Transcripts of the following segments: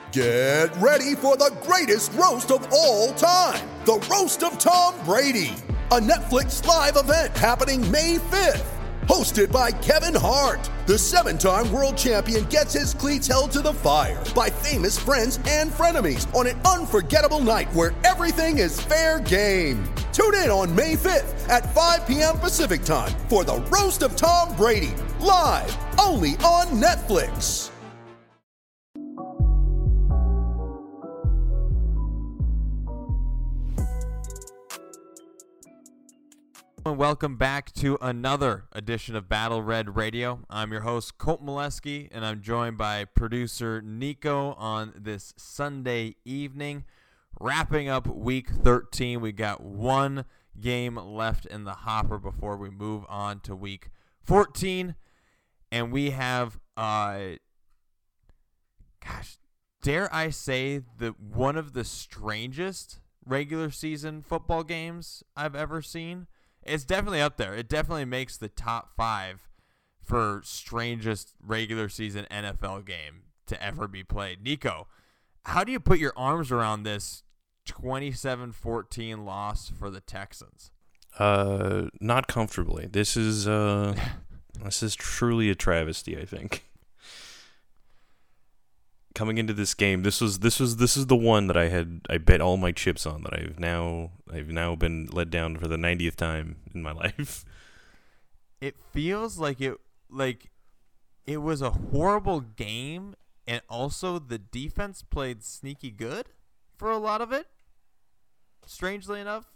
Get ready for the greatest roast of all time, the Roast of Tom Brady, a Netflix live event happening May 5th. Hosted by Kevin Hart, the 7-time world champion gets his cleats held to the fire by famous friends and frenemies on an unforgettable night where everything is fair game. Tune in on May 5th at 5 p.m. Pacific time for the Roast of Tom Brady, live only on Netflix. And welcome back to another edition of Battle Red Radio. I'm your host, Colt Molesky, and I'm joined by producer Nico on this Sunday evening. Wrapping up Week 13, we got one game left in the hopper before we move on to Week 14. And we have, dare I say, one of the strangest regular season football games I've ever seen. It's definitely up there. It definitely makes the top 5 for strangest regular season NFL game to ever be played. Nico, how do you put your arms around this 27-14 loss for the Texans? Not comfortably. This is truly a travesty, I think. Coming into this game, this is the one that I bet all my chips on, that I've now been let down for the 90th time in my life. It feels like it was a horrible game, and also the defense played sneaky good for a lot of it. Strangely enough.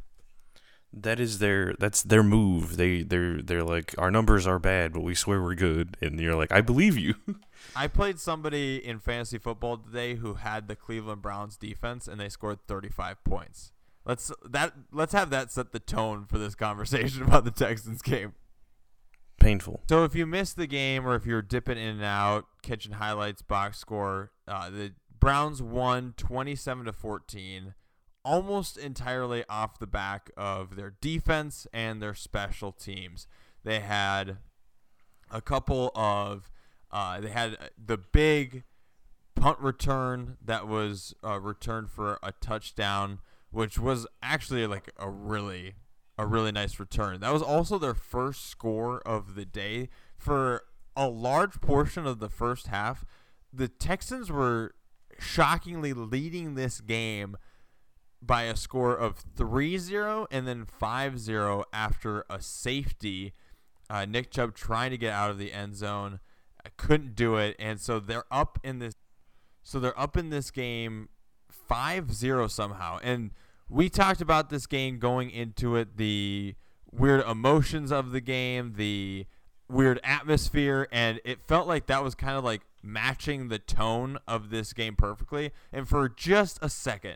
That's their move. They're like, our numbers are bad, but we swear we're good. And you're like, I believe you. I played somebody in fantasy football today who had the Cleveland Browns defense, and they scored 35 points. Let's have that set the tone for this conversation about the Texans game. Painful. So if you missed the game, or if you're dipping in and out, catching highlights, box score, the Browns won 27-14. Almost entirely off the back of their defense and their special teams. They had a couple of they had the big punt return that was returned for a touchdown, which was actually like a really nice return. That was also their first score of the day. For a large portion of the first half, the Texans were shockingly leading this game by a score of 3-0 and then 5-0 after a safety. Nick Chubb trying to get out of the end zone, couldn't do it, and so they're up in this. So they're up in this game 5-0 somehow. And we talked about this game going into it, the weird emotions of the game, the weird atmosphere, and it felt like that was kind of like matching the tone of this game perfectly. And for just a second,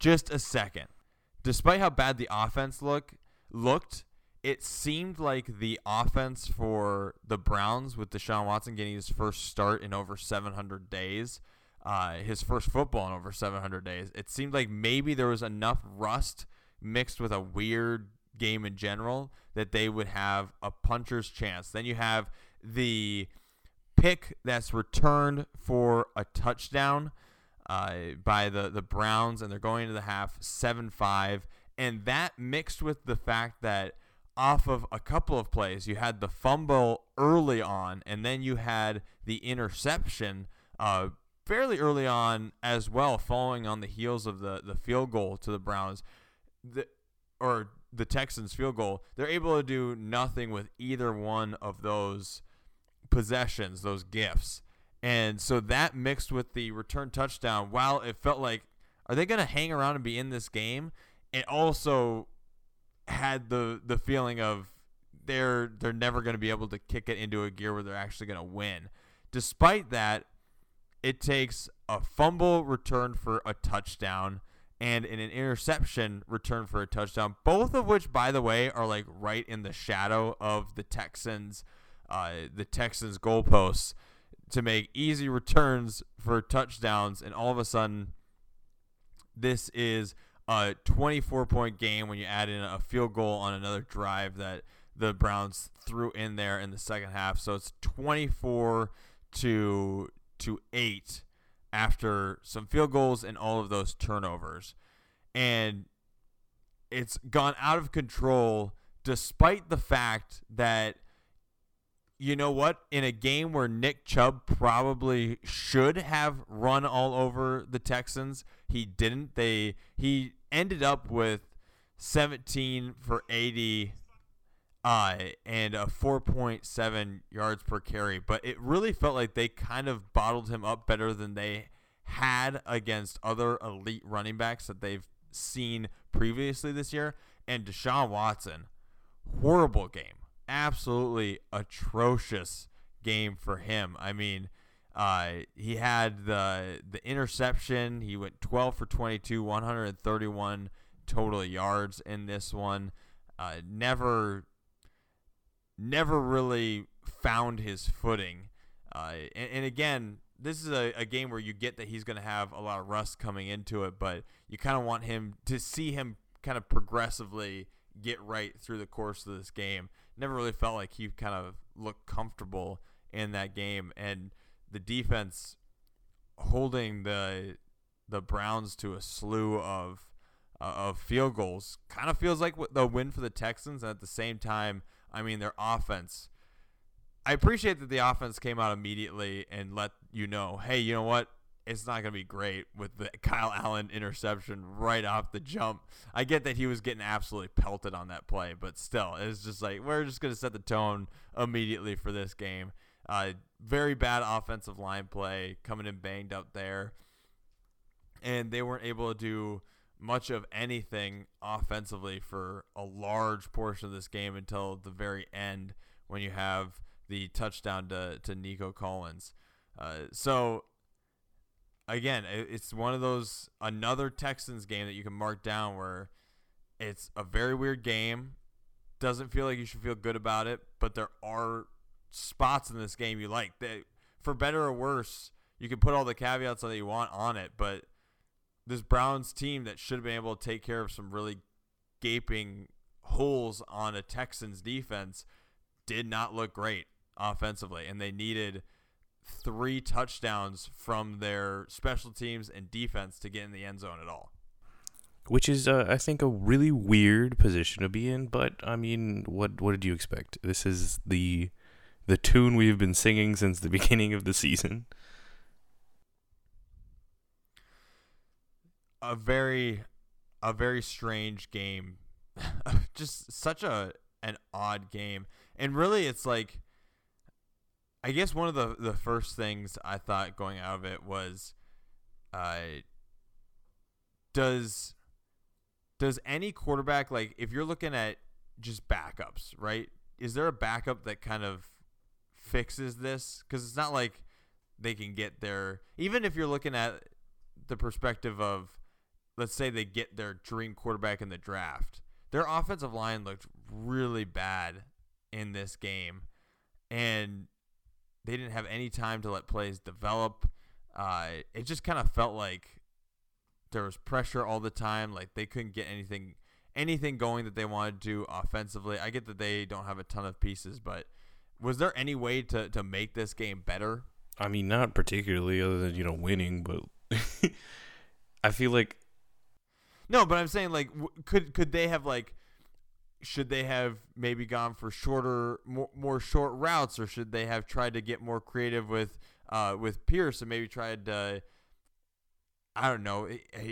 despite how bad the offense looked, it seemed like the offense for the Browns, with Deshaun Watson getting his first start in over 700 days, his first football in over 700 days, it seemed like maybe there was enough rust mixed with a weird game in general that they would have a puncher's chance. Then you have the pick that's returned for a touchdown by the Browns, and they're going into the half 7-5, and that mixed with the fact that off of a couple of plays, you had the fumble early on, and then you had the interception fairly early on as well, following on the heels of the field goal to the Browns, or the Texans field goal. They're able to do nothing with either one of those possessions, those gifts. And so that mixed with the return touchdown, while it felt like, are they going to hang around and be in this game? It also had the feeling of they're never going to be able to kick it into a gear where they're actually going to win. Despite that, it takes a fumble return for a touchdown and an interception return for a touchdown, both of which, by the way, are like right in the shadow of the Texans' goalposts, to make easy returns for touchdowns, and all of a sudden this is a 24-point game when you add in a field goal on another drive that the Browns threw in there in the second half. So it's 24-8 after some field goals and all of those turnovers. And it's gone out of control despite the fact that, you know what, in a game where Nick Chubb probably should have run all over the Texans, he didn't. He ended up with 17 for 80 and a 4.7 yards per carry. But it really felt like they kind of bottled him up better than they had against other elite running backs that they've seen previously this year. And Deshaun Watson, horrible game. Absolutely atrocious game for him. I mean, he had the interception. He went 12 for 22, 131 total yards in this one. Never really found his footing. And again, this is a game where you get that he's going to have a lot of rust coming into it, but you kind of want him to see him kind of progressively get right through the course of this game. Never really felt like he kind of looked comfortable in that game, and the defense holding the Browns to a slew of field goals kind of feels like the win for the Texans. And at the same time, I mean, their offense, I appreciate that the offense came out immediately and let you know, hey, you know what? It's not going to be great with the Kyle Allen interception right off the jump. I get that he was getting absolutely pelted on that play, but still, it's just like, we're just going to set the tone immediately for this game. Very bad offensive line play, coming in banged up there. And they weren't able to do much of anything offensively for a large portion of this game until the very end when you have the touchdown to Nico Collins. So, again, it's one of those, another Texans game that you can mark down where it's a very weird game. Doesn't feel like you should feel good about it, but there are spots in this game you like. For better or worse, you can put all the caveats that you want on it, but this Browns team that should have been able to take care of some really gaping holes on a Texans defense did not look great offensively, and they needed 3 touchdowns from their special teams and defense to get in the end zone at all. Which is, I think, a really weird position to be in. But I mean, what did you expect? This is the tune we've been singing since the beginning of the season. A very strange game, just such an odd game, and really, it's like, I guess one of the first things I thought going out of it was, does any quarterback, like, if you're looking at just backups, right? Is there a backup that kind of fixes this? Because it's not like they can get their, even if you're looking at the perspective of, let's say they get their dream quarterback in the draft, their offensive line looked really bad in this game, and they didn't have any time to let plays develop. It just kind of felt like there was pressure all the time. Like they couldn't get anything going that they wanted to do offensively. I get that they don't have a ton of pieces, but was there any way to make this game better? I mean, not particularly, other than, winning, but I feel like. No, but I'm saying, like, could they have, like, should they have maybe gone for shorter, more short routes, or should they have tried to get more creative with Pierce and maybe tried to, I don't know,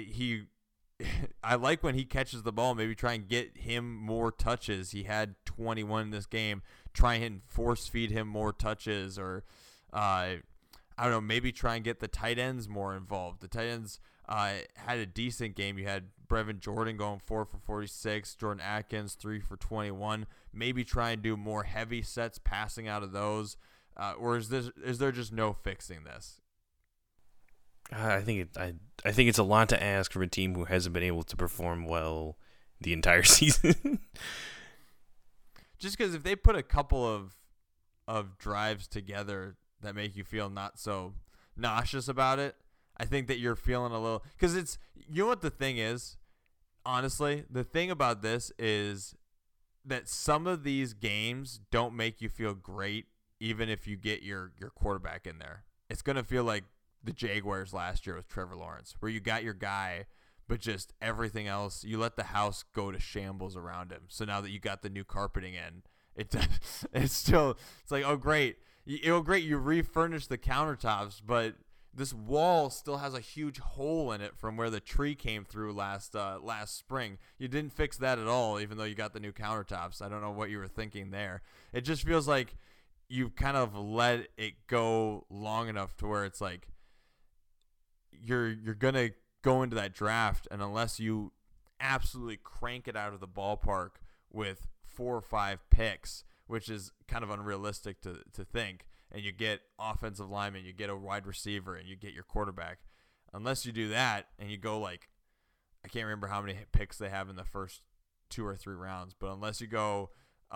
I like when he catches the ball, maybe try and get him more touches. He had 21 in this game. Try and force feed him more touches, or I don't know, maybe try and get the tight ends more involved. The tight ends had a decent game. You had Brevin Jordan going 4 for 46, Jordan Atkins 3 for 21. Maybe try and do more heavy sets, passing out of those, or is there just no fixing this? I think it's a lot to ask from a team who hasn't been able to perform well the entire season. Just because if they put a couple of drives together that make you feel not so nauseous about it, I think that you're feeling a little, because it's, you know what the thing is, honestly, the thing about this is that some of these games don't make you feel great even if you get your quarterback in there. It's going to feel like the Jaguars last year with Trevor Lawrence, where you got your guy, but just everything else, you let the house go to shambles around him. So now that you got the new carpeting in, it's like, oh great, you refurnish the countertops, but this wall still has a huge hole in it from where the tree came through last spring. You didn't fix that at all, even though you got the new countertops. I don't know what you were thinking there. It just feels like you've kind of let it go long enough to where it's like you're gonna go into that draft, and unless you absolutely crank it out of the ballpark with 4 or 5 picks, which is kind of unrealistic to think, and you get offensive linemen, you get a wide receiver, and you get your quarterback. Unless you do that and you go like, I can't remember how many picks they have in the first 2 or 3 rounds, but unless you go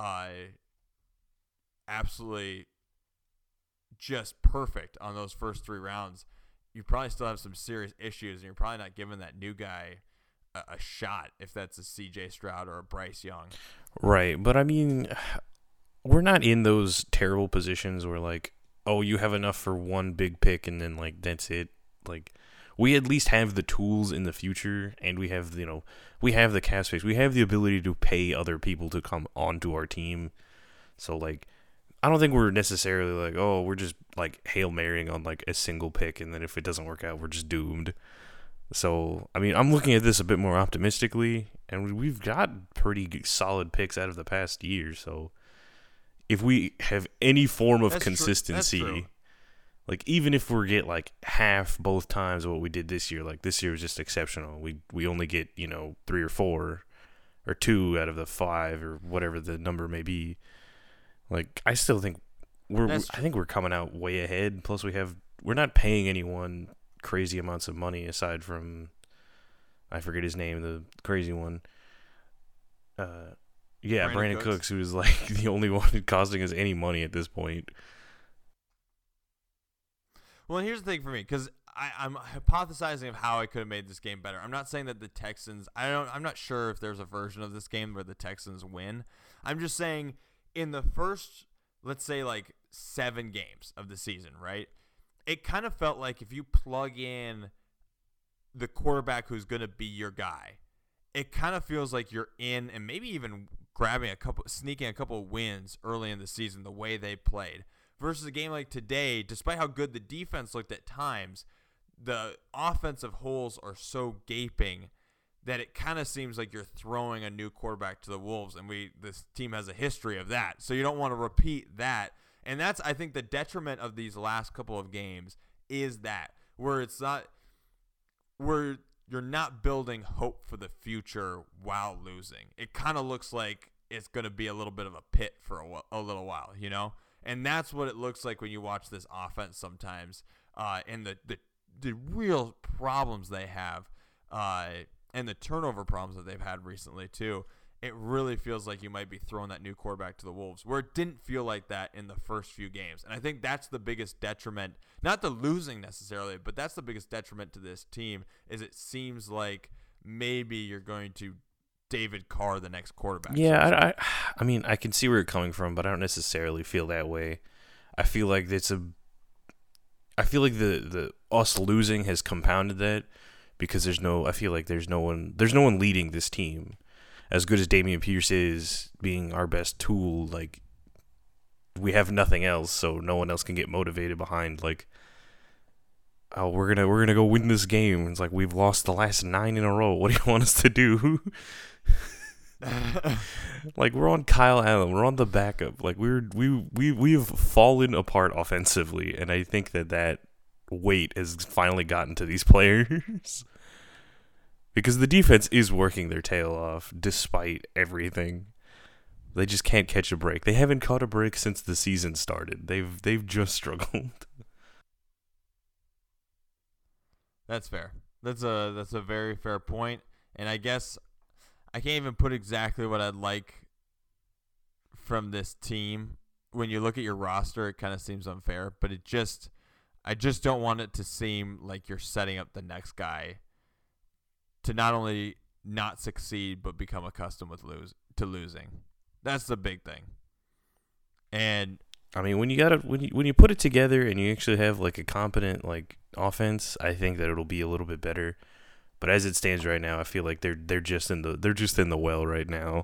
absolutely just perfect on those first 3 rounds, you probably still have some serious issues, and you're probably not giving that new guy a shot if that's a CJ Stroud or a Bryce Young. Right, but I mean, we're not in those terrible positions where, like, oh, you have enough for one big pick and then, like, that's it. Like, we at least have the tools in the future, and we have, we have the cap space. We have the ability to pay other people to come onto our team. So, like, I don't think we're necessarily like, oh, we're just, like, Hail Marying on, like, a single pick, and then if it doesn't work out, we're just doomed. So, I mean, I'm looking at this a bit more optimistically, and we've got pretty solid picks out of the past year, so if we have any form of consistency, like even if we get like half both times of what we did this year, like this year was just exceptional. We only get 3 or 4 or 2 out of the 5 or whatever the number may be. Like I still think I think we're coming out way ahead. Plus we're not paying anyone crazy amounts of money aside from I forget his name, the crazy one. Yeah, Brandon Cooks, who is like the only one costing us any money at this point. Well, and here's the thing for me, because I'm hypothesizing of how I could have made this game better. I'm not saying that the Texans. I'm not sure if there's a version of this game where the Texans win. I'm just saying in the first, let's say like 7 games of the season, right? It kind of felt like if you plug in the quarterback who's going to be your guy, it kind of feels like you're in, and maybe even sneaking a couple of wins early in the season the way they played. Versus a game like today, despite how good the defense looked at times, the offensive holes are so gaping that it kind of seems like you're throwing a new quarterback to the wolves, and this team has a history of that. So you don't want to repeat that. And that's, I think, the detriment of these last couple of games is that, where you're not building hope for the future while losing. It kind of looks like it's going to be a little bit of a pit for a little while, And that's what it looks like when you watch this offense sometimes, and the real problems they have, and the turnover problems that they've had recently too. It really feels like you might be throwing that new quarterback to the wolves, where it didn't feel like that in the first few games. And I think that's the biggest detriment, not the losing necessarily, but that's the biggest detriment to this team, is it seems like maybe you're going to David Carr the next quarterback. Yeah, I mean, I can see where you're coming from, but I don't necessarily feel that way. I feel like the us losing has compounded that, because I feel like there's no one leading this team. As good as Dameon Pierce is being our best tool, like, we have nothing else, so no one else can get motivated behind, like, oh, we're gonna go win this game. It's like, we've lost the last 9 in a row. What do you want us to do? Like, we're on Kyle Allen, we're on the backup. Like, we've fallen apart offensively, and I think that weight has finally gotten to these players. Because the defense is working their tail off despite everything. They just can't catch a break. They haven't caught a break since the season started. They've just struggled. That's fair. That's a very fair point. And I guess I can't even put exactly what I'd like from this team. When you look at your roster, it kind of seems unfair, but I just don't want it to seem like you're setting up the next guy to not only not succeed, but become accustomed to losing. That's the big thing. And I mean, when you put it together and you actually have like a competent like offense, I think that it'll be a little bit better. But as it stands right now, I feel like they're just in the well right now.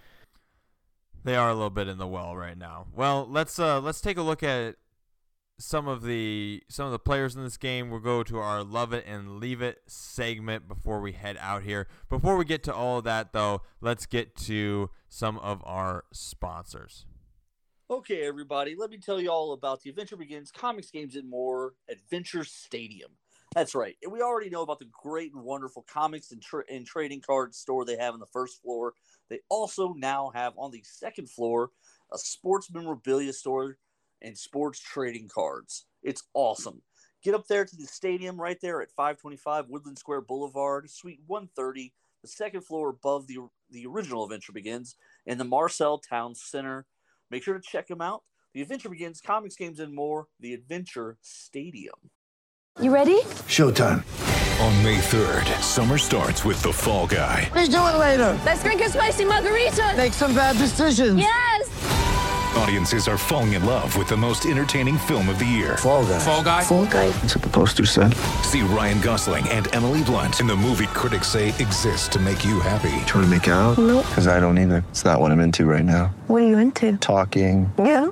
They are a little bit in the well right now. Well, let's take a look at some of the players in this game. We'll go to our Love It and Leave It segment before we head out here. Before we get to all of that, though, let's get to some of our sponsors. Okay, everybody, let me tell you all about the Adventure Begins Comics, Games, and More Adventure Stadium. That's right. And we already know about the great and wonderful comics and trading card store they have on the first floor. They also now have on the second floor a sports memorabilia store and sports trading cards. It's awesome. Get up there to the stadium right there at 525 Woodland Square Boulevard, Suite 130, the second floor above the original Adventure Begins, in the Marcel Town Center. Make sure to check them out. The Adventure Begins, Comics, Games, and More, the Adventure Stadium. You ready? Showtime. On May 3rd, summer starts with The Fall Guy. Let's do it later. Let's drink a spicy margarita. Make some bad decisions. Yes! Audiences are falling in love with the most entertaining film of the year. Fall Guy. Fall Guy? Fall guy. That's what the poster said. See Ryan Gosling and Emily Blunt in the movie critics say exists to make you happy. Trying to make it out? Nope. Because I don't either. It's not what I'm into right now. What are you into? Talking. Yeah.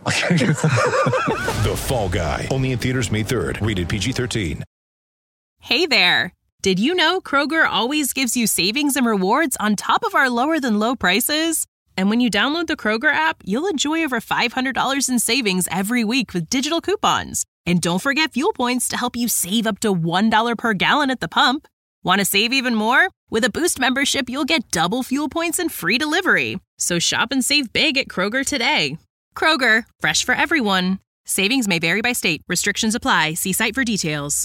The Fall Guy. Only in theaters May 3rd. Rated PG-13. Hey there. Did you know Kroger always gives you savings and rewards on top of our lower than low prices? And when you download the Kroger app, you'll enjoy over $500 in savings every week with digital coupons. And don't forget fuel points to help you save up to $1 per gallon at the pump. Want to save even more? With a Boost membership, you'll get double fuel points and free delivery. So shop and save big at Kroger today. Kroger, fresh for everyone. Savings may vary by state. Restrictions apply. See site for details.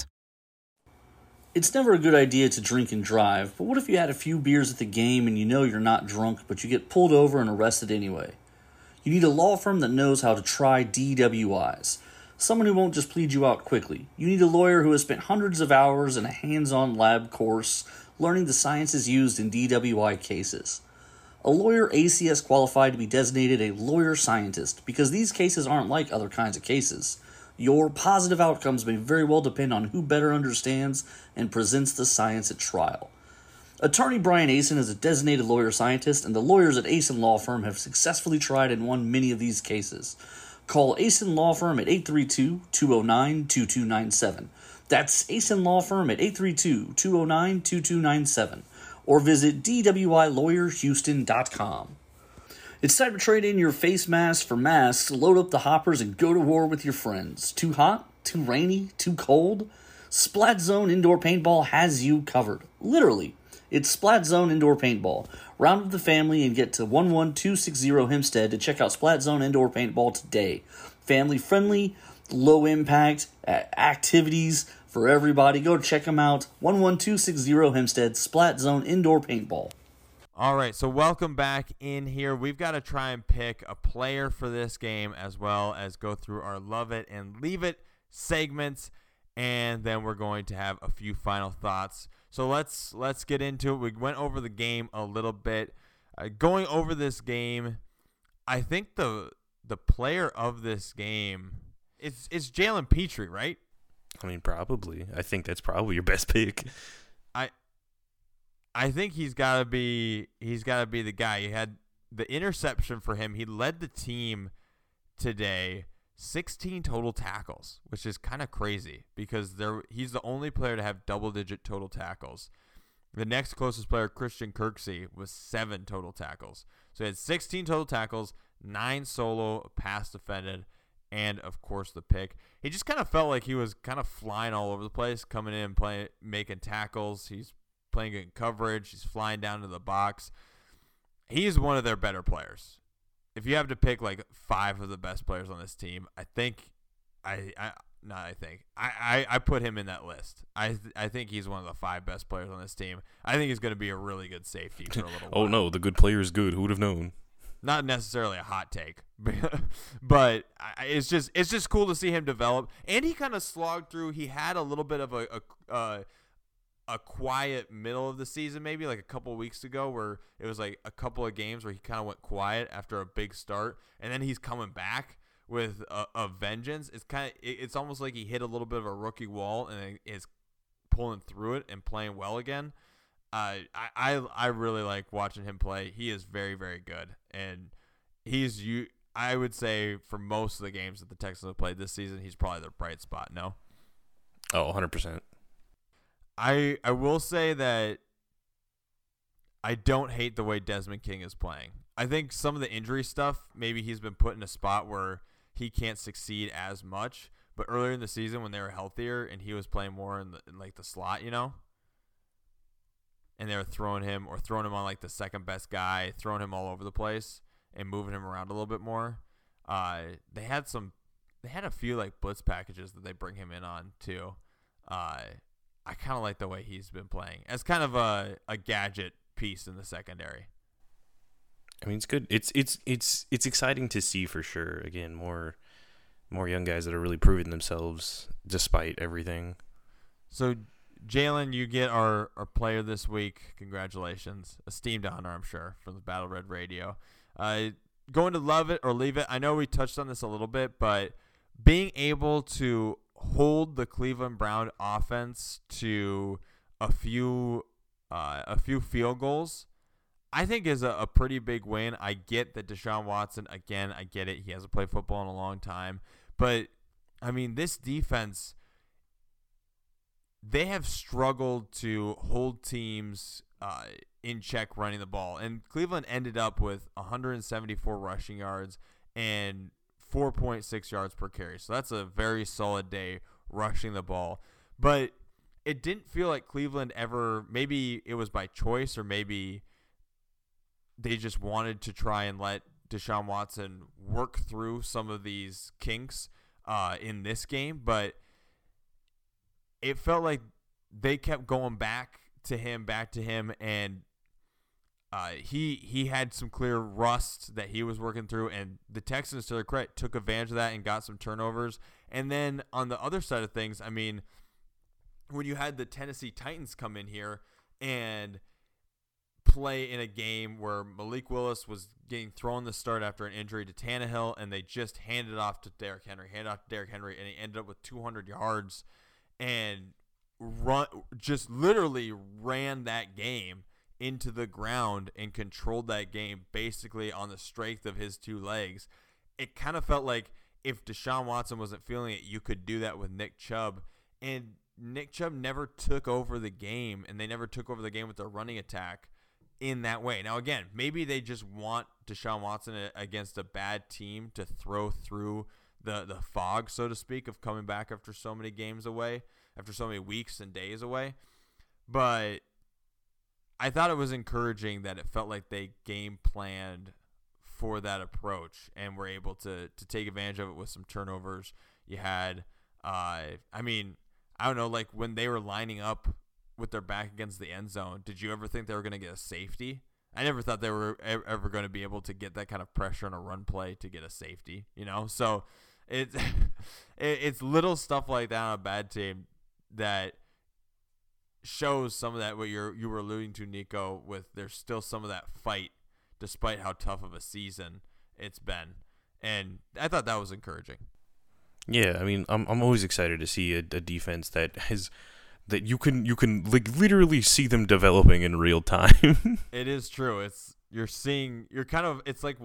It's never a good idea to drink and drive, but what if you had a few beers at the game and you know you're not drunk, but you get pulled over and arrested anyway? You need a law firm that knows how to try DWIs. Someone who won't just plead you out quickly. You need a lawyer who has spent hundreds of hours in a hands-on lab course learning the sciences used in DWI cases. A lawyer ACS qualified to be designated a lawyer scientist because these cases aren't like other kinds of cases. Your positive outcomes may very well depend on who better understands and presents the science at trial. Attorney Brian Asen is a designated lawyer scientist, and the lawyers at Asen Law Firm have successfully tried and won many of these cases. Call Asen Law Firm at 832-209-2297. That's Asen Law Firm at 832-209-2297. Or visit DWILawyerHouston.com. It's time to trade in your face masks for masks, load up the hoppers, and go to war with your friends. Too hot? Too rainy? Too cold? Splat Zone Indoor Paintball has you covered. Literally. It's Splat Zone Indoor Paintball. Round up the family and get to 11260 Hempstead to check out Splat Zone Indoor Paintball today. Family friendly, low impact activities for everybody. Go check them out. 11260 Hempstead, Splat Zone Indoor Paintball. All right, so welcome back in here. We've got to try and pick a player for this game as well as go through our Love It and Leave It segments, and then we're going to have a few final thoughts. So let's get into it. We went over the game a little bit. Going over this game, I think the player of this game is Jalen Petrie, right? I mean, probably. I think that's probably your best pick. I think he's got to be the guy. He had the interception for him. He led the team today, 16 total tackles, which is kind of crazy because he's the only player to have double-digit total tackles. The next closest player, Christian Kirksey, was 7 total tackles. So he had 16 total tackles, 9 solo pass defended, and, of course, the pick. He just kind of felt like he was kind of flying all over the place, coming in and making tackles. He's playing good coverage. He's flying down to the box. He's one of their better players. If you have to pick like 5 of the best players on this team, I put him in that list. I think he's one of the 5 best players on this team. I think he's going to be a really good safety for a little while. Oh no, the good player is good. Who would have known? Not necessarily a hot take, but it's just cool to see him develop. And he kind of slogged through. He had a little bit of a quiet middle of the season, maybe like a couple of weeks ago, where it was like a couple of games where he kind of went quiet after a big start, and then he's coming back with a vengeance. It's almost like he hit a little bit of a rookie wall and is pulling through it and playing well again. I really like watching him play. He is very, very good, and I would say for most of the games that the Texans have played this season, he's probably their bright spot. No. Oh, 100%. I will say that I don't hate the way Desmond King is playing. I think some of the injury stuff, maybe he's been put in a spot where he can't succeed as much. But earlier in the season when they were healthier and he was playing more in like the slot, and they were throwing him on like the second best guy, throwing him all over the place and moving him around a little bit more. They had a few like blitz packages that they bring him in on too. I kind of like the way he's been playing as kind of a gadget piece in the secondary. I mean, it's good. It's exciting to see for sure. Again, more young guys that are really proving themselves despite everything. So, Jalen, you get our player this week. Congratulations. Esteemed honor, I'm sure, from the Battle Red Radio. Going to love it or leave it. I know we touched on this a little bit, but being able to hold the Cleveland Brown offense to a few field goals, I think is a pretty big win. I get that Deshaun Watson, again, I get it. He hasn't played football in a long time. But, I mean, this defense, they have struggled to hold teams in check running the ball. And Cleveland ended up with 174 rushing yards and 4.6 yards per carry. So that's a very solid day rushing the ball. But it didn't feel like Cleveland ever, maybe it was by choice or maybe they just wanted to try and let Deshaun Watson work through some of these kinks in this game. But it felt like they kept going back to him, and he had some clear rust that he was working through, and the Texans, to their credit, took advantage of that and got some turnovers. And then on the other side of things, I mean, when you had the Tennessee Titans come in here and play in a game where Malik Willis was getting thrown the start after an injury to Tannehill, and they just handed it off to Derrick Henry, and he ended up with 200 yards and just literally ran that game into the ground and controlled that game basically on the strength of his two legs. It kind of felt like if Deshaun Watson wasn't feeling it, you could do that with Nick Chubb. And Nick Chubb never took over the game, and they never took over the game with their running attack in that way. Now, again, maybe they just want Deshaun Watson against a bad team to throw through the fog, so to speak, of coming back after so many games away, after so many weeks and days away. But I thought it was encouraging that it felt like they game planned for that approach and were able to take advantage of it with some turnovers. You had, I don't know, like when they were lining up with their back against the end zone, did you ever think they were going to get a safety? I never thought they were ever going to be able to get that kind of pressure on a run play to get a safety, So it's little stuff like that on a bad team that shows some of that what you were alluding to, Nico, with there's still some of that fight despite how tough of a season it's been. And I thought that was encouraging. Yeah, I mean, I'm always excited to see a defense that you can like literally see them developing in real time. It is true. It's like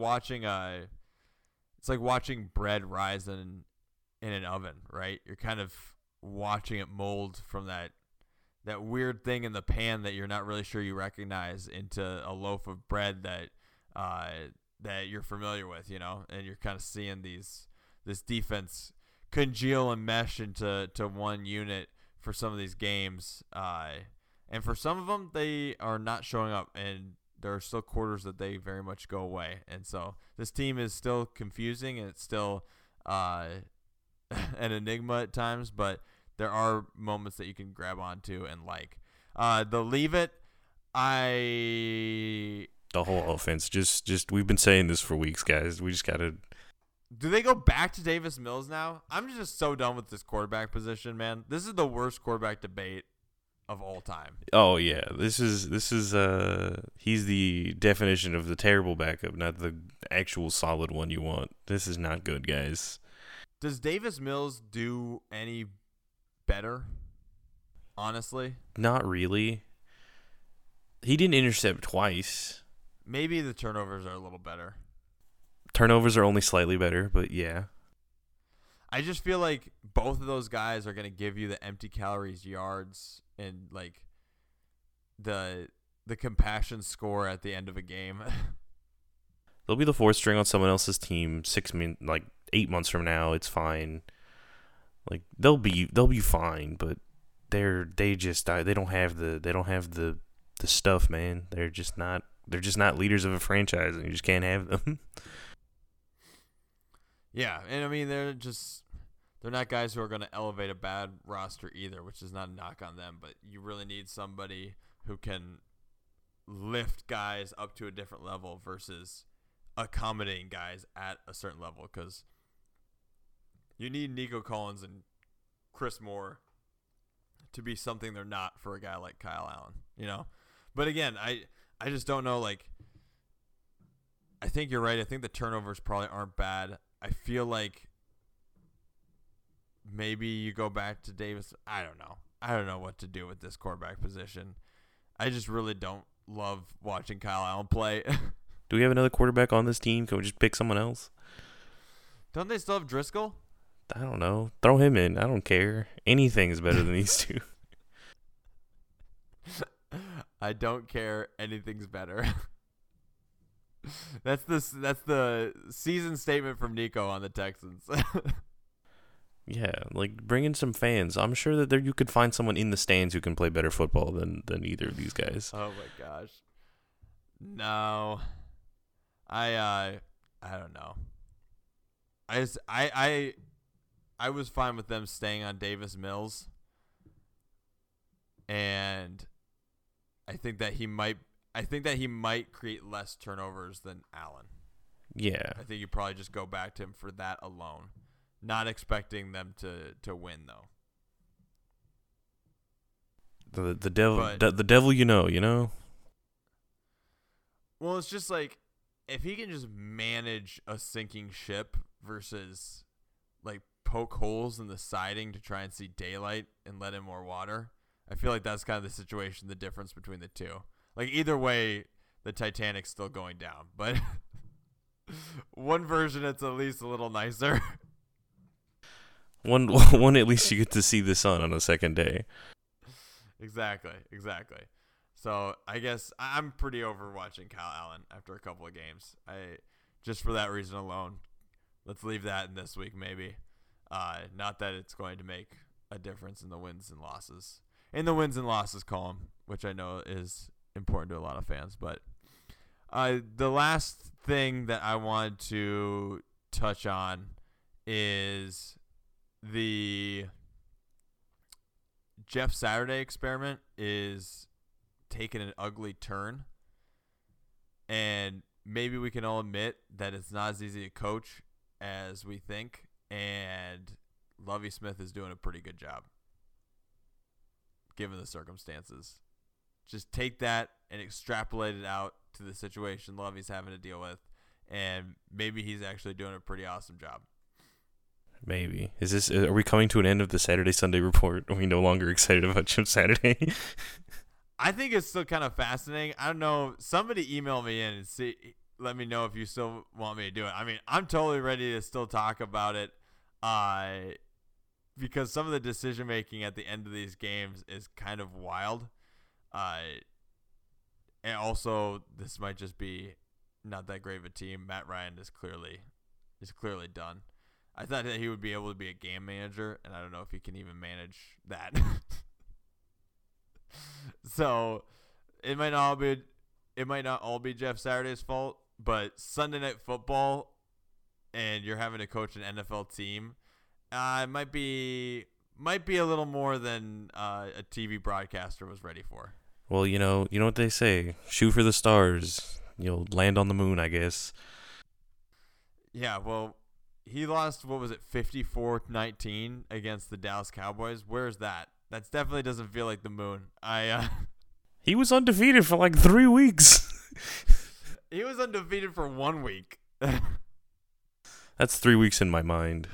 watching bread rise in an oven, right? You're kind of watching it mold from that weird thing in the pan that you're not really sure you recognize into a loaf of bread that you're familiar with, and you're kind of seeing this defense congeal and mesh into one unit for some of these games. And for some of them, they are not showing up, and there are still quarters that they very much go away. And so this team is still confusing, and it's still an enigma at times, but there are moments that you can grab onto and like. The leave it, the whole offense, just we've been saying this for weeks, guys. We just gotta. Do they go back to Davis Mills now? I'm just so done with this quarterback position, man. This is the worst quarterback debate of all time. Oh yeah, this is he's the definition of the terrible backup, not the actual solid one you want. This is not good, guys. Does Davis Mills do any better? Honestly, Not really. He didn't intercept twice. maybe the turnovers are a little better. Turnovers are only slightly better, but yeah. I just feel like both of those guys are going to give you the empty calories yards and like the compassion score at the end of a game. They'll be the fourth string on someone else's team 8 months from now. It's fine. Like they'll be fine, but they don't have the stuff, man. They're just not leaders of a franchise, and you just can't have them. Yeah, and I mean they're not guys who are going to elevate a bad roster either, which is not a knock on them, but you really need somebody who can lift guys up to a different level versus accommodating guys at a certain level, because you need Nico Collins and Chris Moore to be something they're not for a guy like Kyle Allen, you know? But again, I just don't know, like, I think you're right. I think the turnovers probably aren't bad. I feel like maybe you go back to Davis. I don't know. I don't know what to do with this quarterback position. I just really don't love watching Kyle Allen play. Do we have another quarterback on this team? Can we just pick someone else? Don't they still have Driscoll? I don't know. Throw him in. I don't care. Anything is better than these two. I don't care. Anything's better. That's the season statement from Nico on the Texans. Yeah, like bring in some fans. I'm sure that you could find someone in the stands who can play better football than either of these guys. Oh my gosh. No. I don't know. I was fine with them staying on Davis Mills, and I think that he might create less turnovers than Allen. Yeah. I think you probably just go back to him for that alone. Not expecting them to win though. The devil you know. Well, it's just like if he can just manage a sinking ship versus like poke holes in the siding to try and see daylight and let in more water. I feel like that's kind of the situation, the difference between the two. Like either way, the Titanic's still going down, but one version it's at least a little nicer. One at least you get to see the sun on a second day. Exactly. So I guess I'm pretty over watching Kyle Allen after a couple of games. Just for that reason alone. Let's leave that in this week maybe. Not that it's going to make a difference in the wins and losses. In the wins and losses column, which I know is important to a lot of fans. But the last thing that I wanted to touch on is the Jeff Saturday experiment is taking an ugly turn. And maybe we can all admit that it's not as easy to coach as we think. And Lovie Smith is doing a pretty good job, given the circumstances. Just take that and extrapolate it out to the situation Lovie's having to deal with. And maybe he's actually doing a pretty awesome job. Maybe. Are we coming to an end of the Saturday Sunday report? Are we no longer excited about Jeff Saturday? I think it's still kind of fascinating. I don't know. Somebody email me in and let me know if you still want me to do it. I mean, I'm totally ready to still talk about it. Because some of the decision making at the end of these games is kind of wild. And also this might just be not that great of a team. Matt Ryan is clearly done. I thought that he would be able to be a game manager, and I don't know if he can even manage that. So it might not all be Jeff Saturday's fault, but Sunday Night Football, and you're having to coach an NFL team, it might be a little more than a TV broadcaster was ready for. Well, you know what they say: shoot for the stars, you'll land on the moon, I guess. Yeah, well. He lost, 54-19 against the Dallas Cowboys. Where's that? That definitely doesn't feel like the moon. He was undefeated for like 3 weeks. He was undefeated for 1 week. That's 3 weeks in my mind.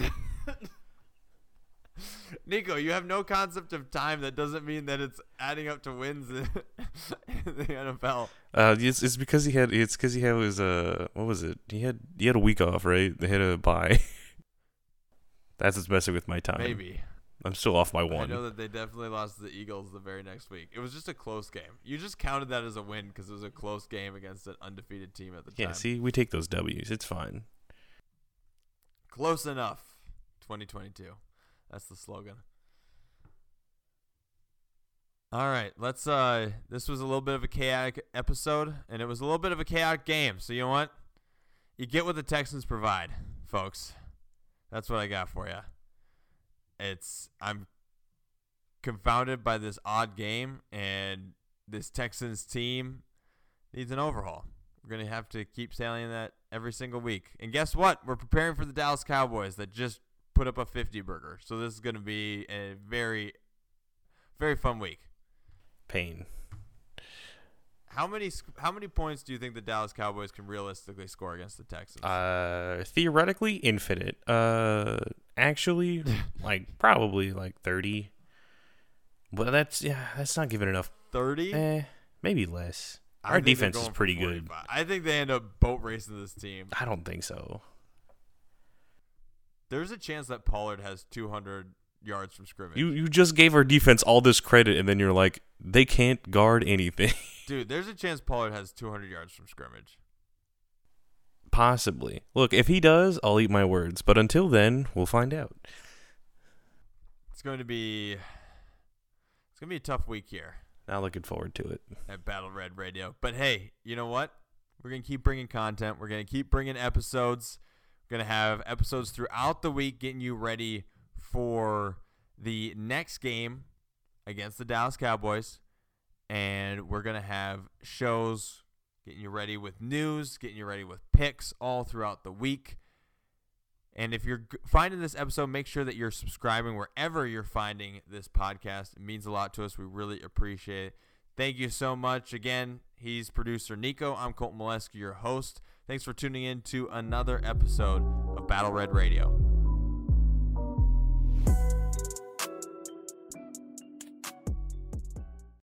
Nico, you have no concept of time. That doesn't mean that it's adding up to wins in the NFL. It's because he had his what was it? He had a week off, right? They had a bye. That's what's messing with my time. Maybe. I'm still off by 1. I know that they definitely lost to the Eagles the very next week. It was just a close game. You just counted that as a win because it was a close game against an undefeated team at the time. Yeah, see, we take those W's. It's fine. Close enough. 2022. That's the slogan. All right, let's this was a little bit of a chaotic episode, and it was a little bit of a chaotic game. So you know what? You get what the Texans provide, folks. That's what I got for you. I'm confounded by this odd game, and this Texans team needs an overhaul. We're going to have to keep sailing that every single week. And guess what? We're preparing for the Dallas Cowboys that just put up a 50-burger. So this is going to be a very, very fun week. Pain. How many points do you think the Dallas Cowboys can realistically score against the Texans? Theoretically, infinite. Actually, probably 30. But that's not giving enough. 30? Maybe less. Our defense is pretty good. I think they end up boat racing this team. I don't think so. There's a chance that Pollard has 200 yards from scrimmage. You just gave our defense all this credit, and then you're like, they can't guard anything. Dude, there's a chance Pollard has 200 yards from scrimmage. Possibly. Look, if he does, I'll eat my words. But until then, we'll find out. It's going to be a tough week here. Not looking forward to it. At Battle Red Radio. But hey, you know what? We're going to keep bringing content. We're going to keep bringing episodes. We're going to have episodes throughout the week getting you ready for the next game against the Dallas Cowboys. And we're going to have shows getting you ready with news, getting you ready with picks all throughout the week. And if you're finding this episode, make sure that you're subscribing wherever you're finding this podcast. It means a lot to us. We really appreciate it. Thank you so much. Again, he's producer Nico. I'm Colton Molesky, your host. Thanks for tuning in to another episode of Battle Red Radio.